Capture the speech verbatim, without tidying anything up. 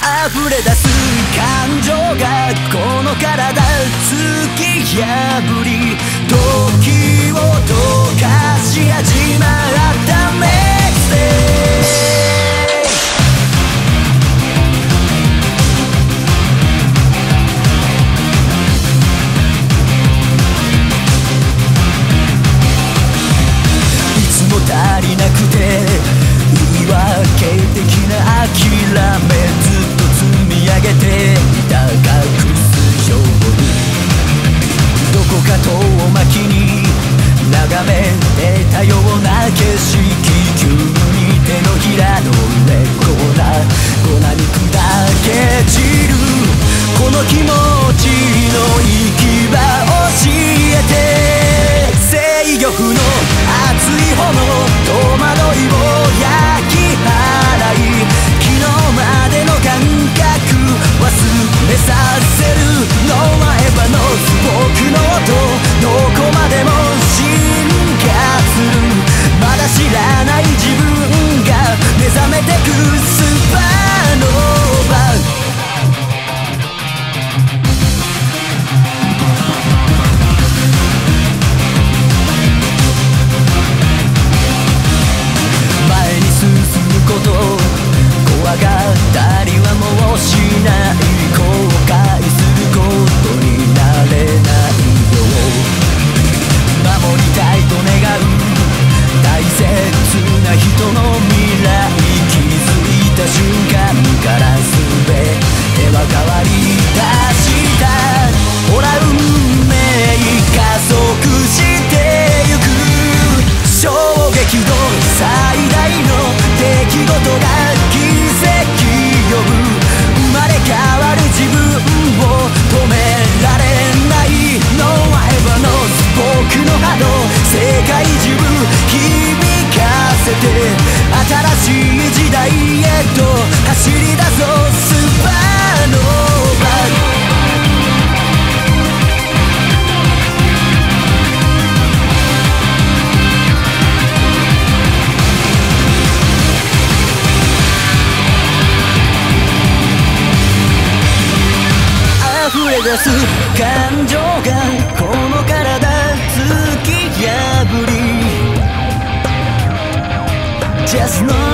溢れ出す感情がこの体突き破り時を溶かし始まったメッセージ足りなくて言い訳的な諦めずっと積み上げていた隠す情どこか遠巻きに眺めてたような景色急に手のひらの上粉粉に砕け散るこの気持ちの行き場教えて制御不能熱い炎戸惑いを焼き払い昨日までの感覚忘れさせる No I ever know 僕の音どこまでも進化するまだ知らない自分が目覚めてくスパノーバこと怖がったりはもうしない後悔することになれないよ守りたいと願う大切な人の未来気づいた瞬間から全ては変わりだしたほら運命加速してゆく衝撃度最大の出来事が奇跡呼ぶ生まれ変わる自分を止められない No I ever know 僕の波動世界中響かせて新しい時代へと走り出そうスパノーバ溢れ出す感情がこの体突き破り Just know